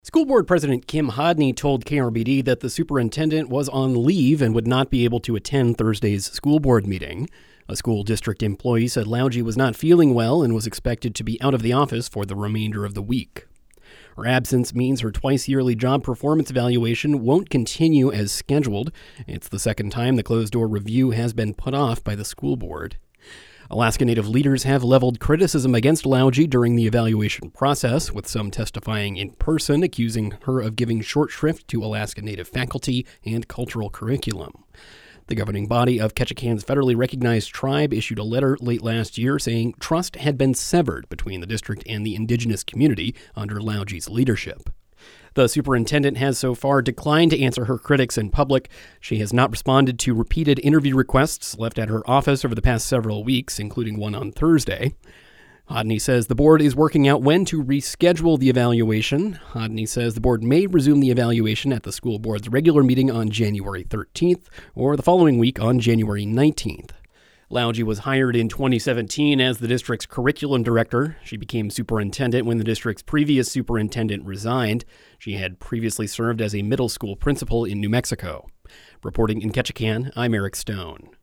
School Board President Kim Hodney told KRBD that the superintendent was on leave and would not be able to attend Thursday's school board meeting. A school district employee said Lougy was not feeling well and was expected to be out of the office for the remainder of the week. Her absence means her twice-yearly job performance evaluation won't continue as scheduled. It's the second time the closed-door review has been put off by the school board. Alaska Native leaders have leveled criticism against Lougy during the evaluation process, with some testifying in person accusing her of giving short shrift to Alaska Native faculty and cultural curriculum. The governing body of Ketchikan's federally recognized tribe issued a letter late last year saying trust had been severed between the district and the indigenous community under Lougy's leadership. The superintendent has so far declined to answer her critics in public. She has not responded to repeated interview requests left at her office over the past several weeks, including one on Thursday. Hodney says the board is working out when to reschedule the evaluation. Hodney says the board may resume the evaluation at the school board's regular meeting on January 13th or the following week on January 19th. Lougy was hired in 2017 as the district's curriculum director. She became superintendent when the district's previous superintendent resigned. She had previously served as a middle school principal in New Mexico. Reporting in Ketchikan, I'm Eric Stone.